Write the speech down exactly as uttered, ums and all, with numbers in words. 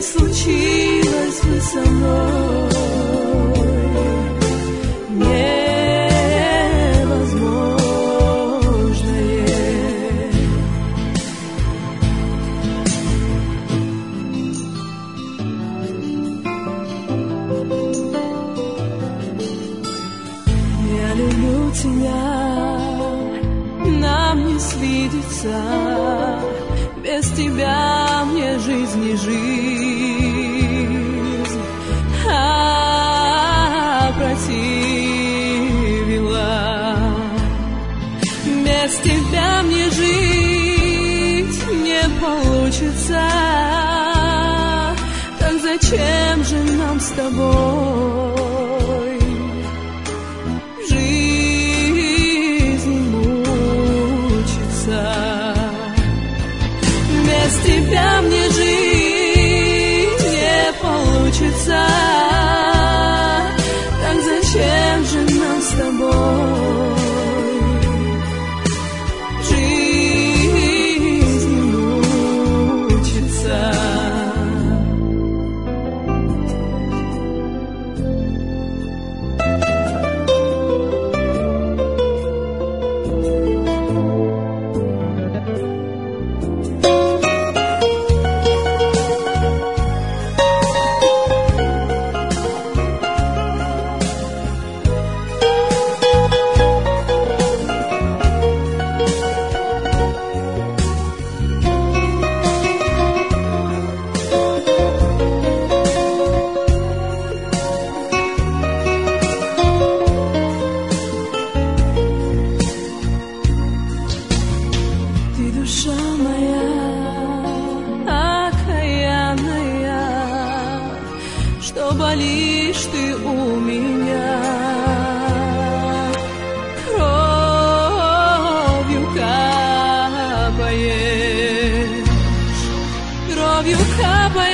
случилось бы со мной невозможное. Я люблю тебя, нам не свидится. Без тебя мне жизнь не жизнь, а противила. Без тебя мне жить не получится. Так зачем же нам с тобой жизнь мучиться? Без тебя мне жить не получится. Так зачем же нам с тобой жизнь мучиться? Душа моя окаянная, что болишь ты у меня, кровью капаешь, кровью капаешь.